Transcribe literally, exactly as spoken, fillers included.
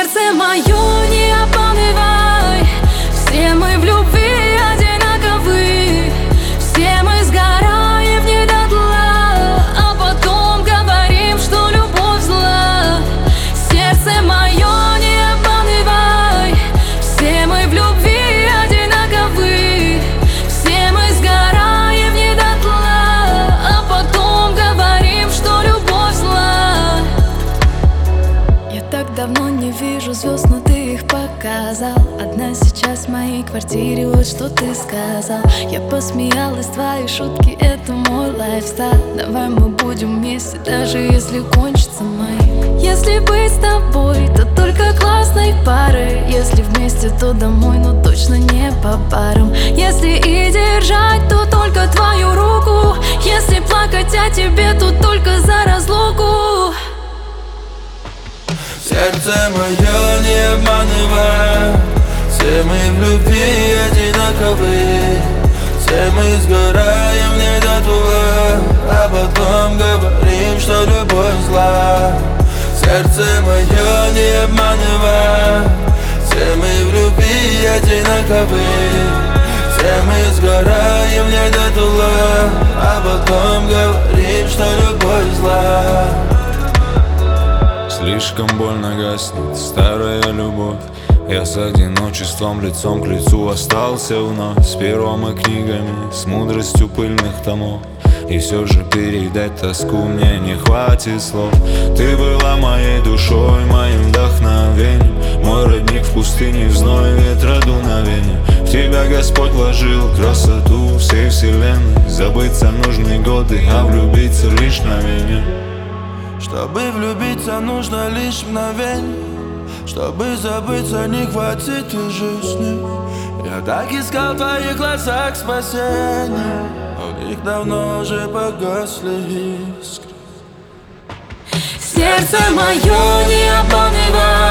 Сердце мое, не обманывай. Все мы в любви одинаковы. Все мы сгораем не дотла, а потом говорим, что любовь зла. Сердце мое, не обманывай. Все мы в любви одинаковы. Все мы сгораем не дотла, а потом говорим, что любовь зла. Я так давно не вижу звезд, но ты их показал. Одна сейчас в моей квартире, вот что ты сказал. Я посмеялась, твои шутки, это мой лайфстайл. Давай мы будем вместе, даже если кончится май. Если быть с тобой, то только классной парой. Если вместе, то домой, но точно не по парам. Если и держать, то только твою руку. Если плакать о тебе, то только за разлуку. Сердце мое, не обманывай. Все мы в любви одинаковы. Все мы сгораем не дотла, а потом говорим, что любовь зла. Сердце мое, не обманывай. Все мы в любви одинаковы. Все мы сгораем не дотла, а потом говорим, что любовь зла. Слишком больно гаснет старая любовь. Я с одиночеством лицом к лицу остался вновь. С пером и книгами, с мудростью пыльных томов. И все же передать тоску мне не хватит слов. Ты была моей душой, моим вдохновением. Мой родник в пустыне, в зной ветра дуновения. В тебя Господь вложил красоту всей вселенной. Забыться нужны годы, а влюбиться лишь мгновение. Чтобы влюбиться, нужно лишь мгновение. Чтобы забыться, не хватит и жизни. Я так искал в твоих глазах спасения, но в них давно уже погасли искры. Сердце мое, не обманывай.